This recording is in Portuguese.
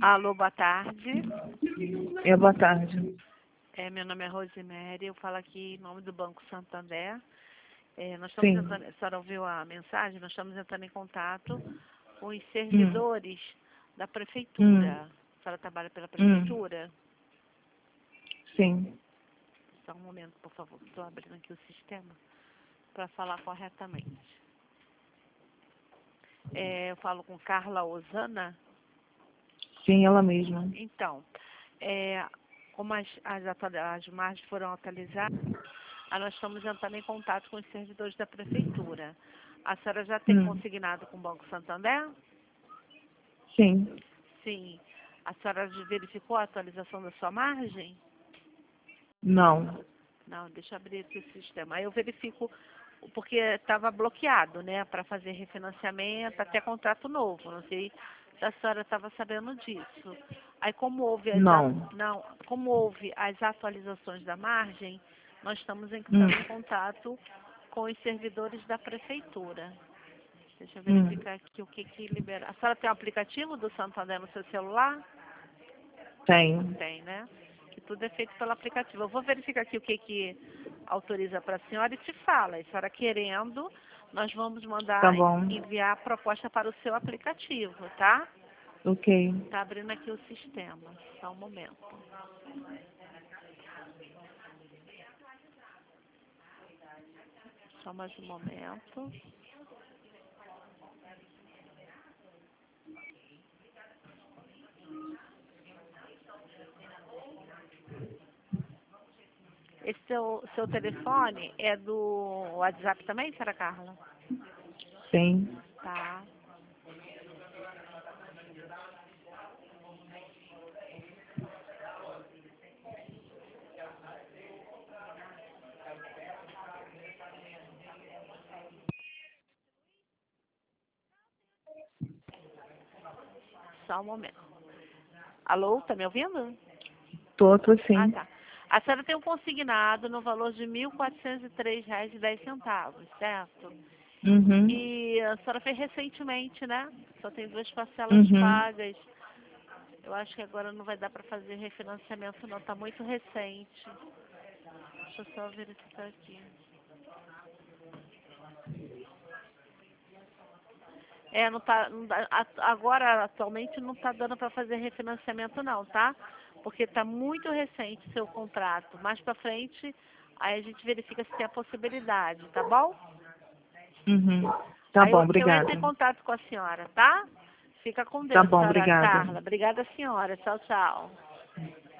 Alô, boa tarde. Boa tarde. Meu nome é Rosemary, eu falo aqui em nome do Banco Santander. Nós estamos Sim. entrando, a senhora ouviu a mensagem? Nós estamos entrando em contato com os servidores da prefeitura. A senhora trabalha pela prefeitura? Sim. Só um momento, por favor. Estou abrindo aqui o sistema para falar corretamente. Eu falo com Carla Osana. Sim, ela mesma. Então, como as margens foram atualizadas, nós estamos entrando em contato com os servidores da prefeitura. A senhora já tem consignado com o Banco Santander? Sim. Sim. A senhora verificou a atualização da sua margem? Não. Não, deixa eu abrir aqui o sistema. Aí eu verifico, porque estava bloqueado, né, para fazer refinanciamento, até contrato novo. Não sei se a senhora estava sabendo disso. Aí como houve como houve as atualizações da margem, nós estamos entrando em contato com os servidores da prefeitura. Deixa eu verificar aqui o que libera. A senhora tem o aplicativo do Santander no seu celular? Tenho. Tem, né? Que tudo é feito pelo aplicativo. Eu vou verificar aqui o que autoriza para a senhora e te fala. E a senhora querendo, nós vamos mandar Tá bom. enviar a proposta para o seu aplicativo, tá? Ok. Tá abrindo aqui o sistema. Só um momento. Só mais um momento. Esse seu telefone é do WhatsApp também, senhora Carla? Sim. Tá. Só um momento. Alô, tá me ouvindo? Tô sim. Ah, tá. A senhora tem um consignado no valor de R$ 1.403,10, certo? E a senhora fez recentemente, né? Só tem 2 parcelas pagas. Eu acho que agora não vai dar para fazer refinanciamento não, tá muito recente. Deixa eu só verificar aqui. Agora, atualmente, não tá dando para fazer refinanciamento não, tá? Porque tá muito recente seu contrato. Mais para frente, aí a gente verifica se tem a possibilidade, tá bom? Tá Aí bom, eu entro obrigada. em contato com a senhora, tá? Fica com Tá Deus, bom, senhora obrigada. Carla. Obrigada, senhora. Tchau, tchau.